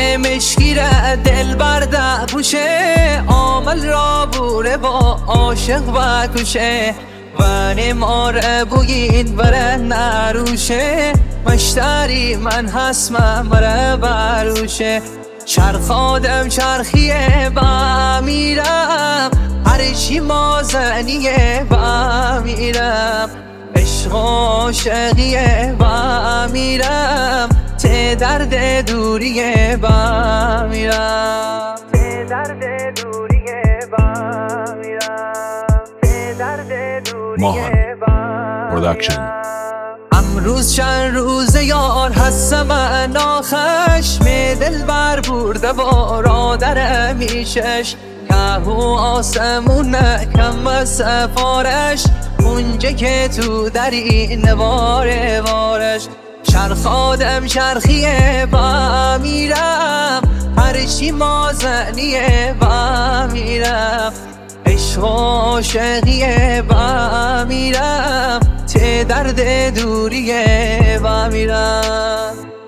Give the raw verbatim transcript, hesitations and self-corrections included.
مشکیره دل برده پوشه عامل را بوره با عاشق و کشه و نمار بوین بره نروشه مشتری من هستم مره بروشه چرخادم چرخیه با میرم هرچی مازنیه با میرم عشق عاشقیه با میرم ته درد دوریه با میرم ته درد دوریه با میرم ته درد دوریه با پروداکشن. امروز چند روز یار هستم من خشم دل بر برده با رادر میشش که آسمون کم از سفارش اونجا که تو دری نواره وارش چرخادم چرخیه با میرم هرچی مازنیه با میرم عشق عاشقیه با میرم ته درد دوریه با میرم